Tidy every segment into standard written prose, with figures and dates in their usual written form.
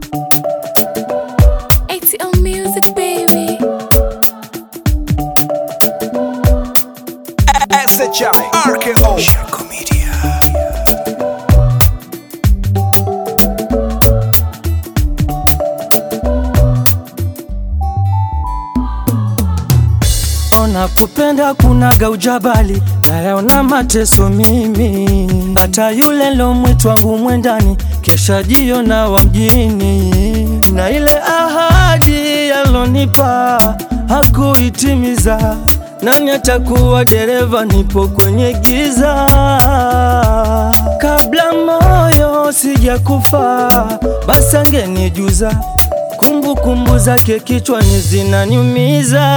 ATL Music, baby. SHI RKO Shirko Media. Ona kupenda kunaga ujabali, nayaona mateso mimi. Hata yule lo mwitu wangu mwendani, kesha jiona wa mjini. Na ile ahadi alonipa, hakuitimiza. Nani atakuwa dereva nipo kwenye giza? Kabla moyo sija kufa, basi angenijuza. Kumbukumbu zake kichwani zinaniumiza.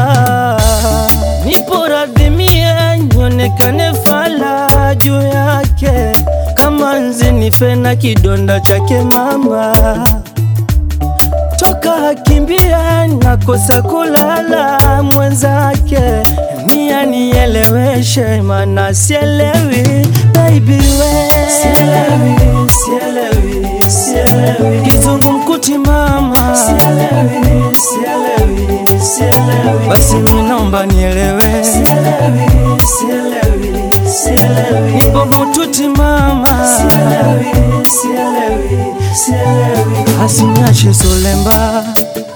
Nipo radhi mie nionekane fala juu yake, kama nzi nife na kidonda chake mama. Toka akimbia nakosa kulala mwenzake, nia nieleweshe mana sielewi. Baby we sielewi, sielewi, sielewi. Kizungumkuti mama sielewi, sielewi, sielewi. Basi minaomba nielewe sielewi, sielewi, sielewi. Nipo mututi mama sielewi, sielewi, sielewi. Asiniache solemba.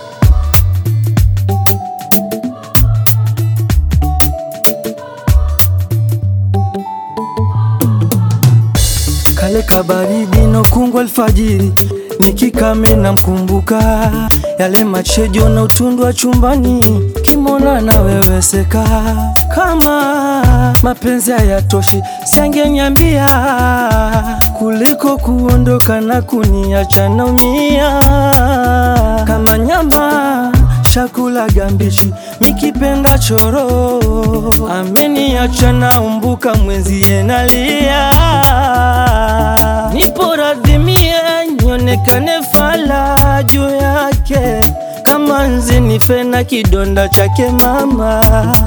Kale kabaridi no kungwa alfajiri, nikikame na mkumbuka. Yale machejo na utundu wa chumbani, kimona na weweseka. Kama mapenzi hayatoshi siangenyambia, kuliko kuondoka na kuniacha naumia. Kama nyama chakula gambichi, mikipenda choro. Ameniacha naumbuka mwenzie nalia. Nipo radhi mie nionekane fala juu yake, kama nzi nife na kidonda chake mama.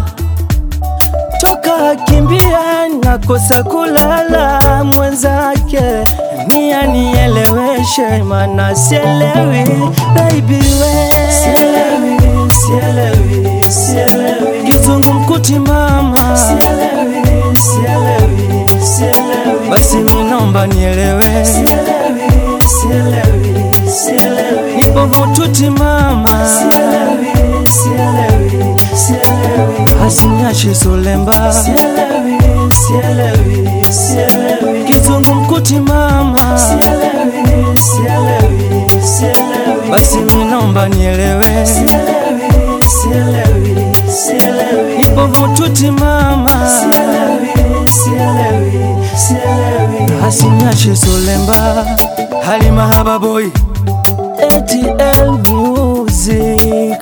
Toka akimbia nakosa kulala mwenzake, nia nieleweshe mana sielewi. Baby we sielewi, sielewi, sielewi. Kizungumkuti mama sielewi, sielewi, sielewi. Basi minaomba nielewe sielewi, sielewi, sielewi. Nipo mututi mama sielewi, sielewi, sielewi. Asiniache solemba sielewi, sielewi, sielewi. Kizungumkuti mama sielewi, sielewi, sielewi. Basi minaomba nielewe sielewi, sielewi, sielewi. Nipo mututi mama sielewi, sielewi, sielewi. Asiniache solemba. Halima Haba Boy, ATL Music.